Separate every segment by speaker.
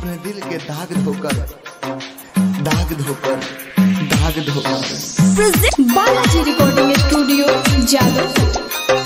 Speaker 1: अपने दिल के दाग धोकर दाग धोकर दाग धोकर।
Speaker 2: Balaji recording studio Jadavpur.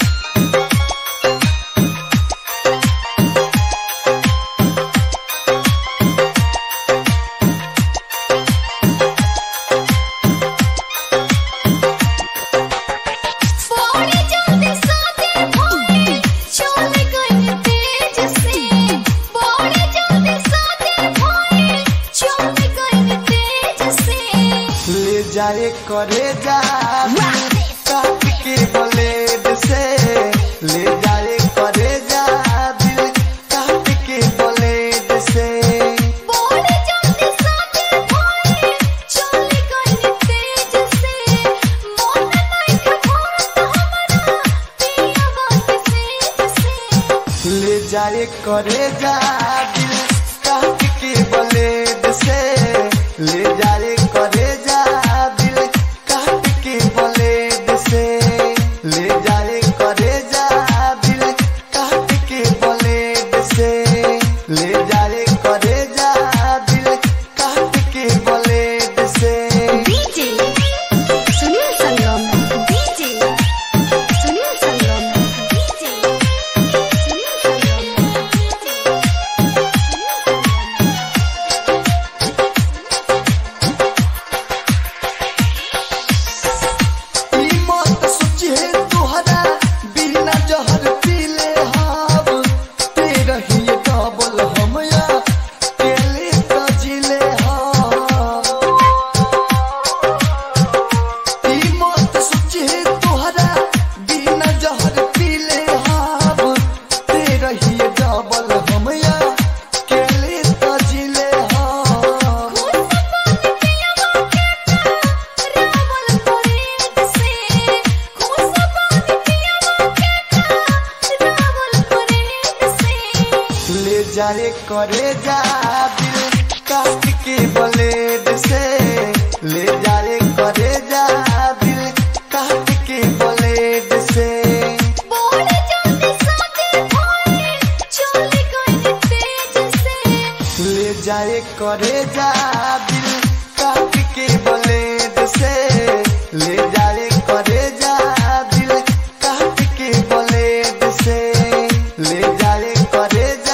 Speaker 1: जाए करे जा काट के ब्लेड से, ले जाए करे जा दिल काट के ब्लेड से। ले जाए करे जा दिल काट के ब्लेड से, ले जाए करे जा जाए करे जा दिल काट के ब्लेड से, ले जाए करे जा दिल काट के ब्लेड से। ले जाए करे जा दिल काट के ब्लेड से, ले जाए करे जा दिल काट के ब्लेड से। ले जाए करे जा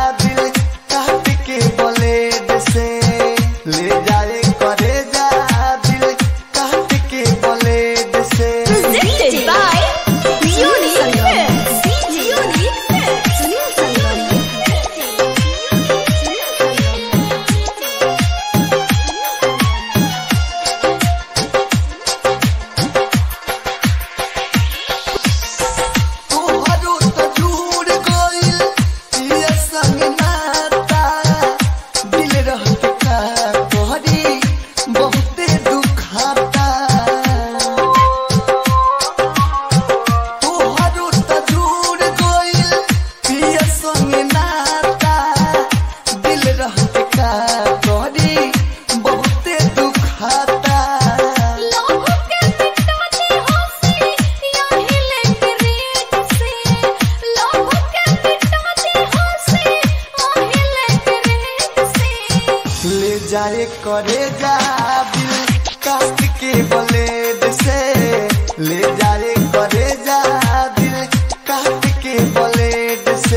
Speaker 1: जाए करे जा दिल काट के ब्लेड से, ले जाए करे जा दिल काट के ब्लेड से।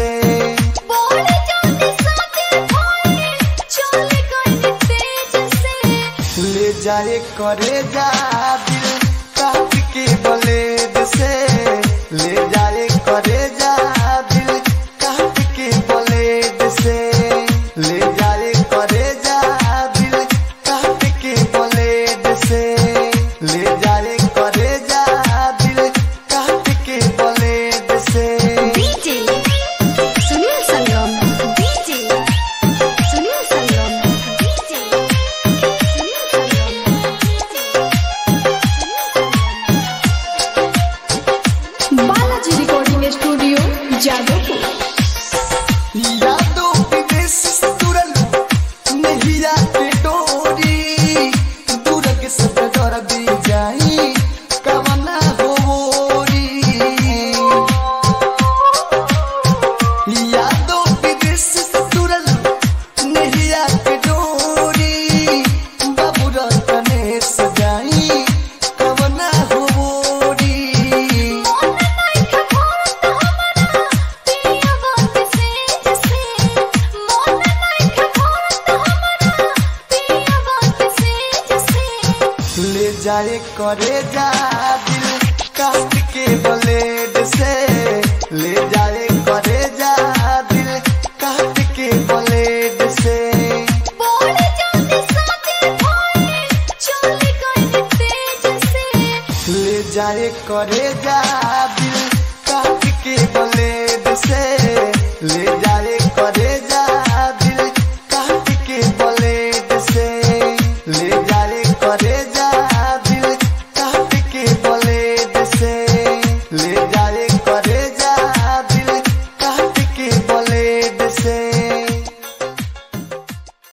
Speaker 1: ले जाए करे जा दिल काट के ब्लेड से, ले जाए करे जा दिल काट के ब्लेड से। ले जाए करे जा ले जाए करे जा दिल काट के ब्लेड से।
Speaker 2: Balaji recording studio Jadavpur.
Speaker 1: यादों विदेश से तुरल नैया के डोरी, दूर के सब कर दी जाई कवना होरी। यादों विदेश से तुरल नैया जाए करे जा दिल काट के ब्लेड से, ले जाए करे जा दिल काट के ब्लेड से। ले जाए करे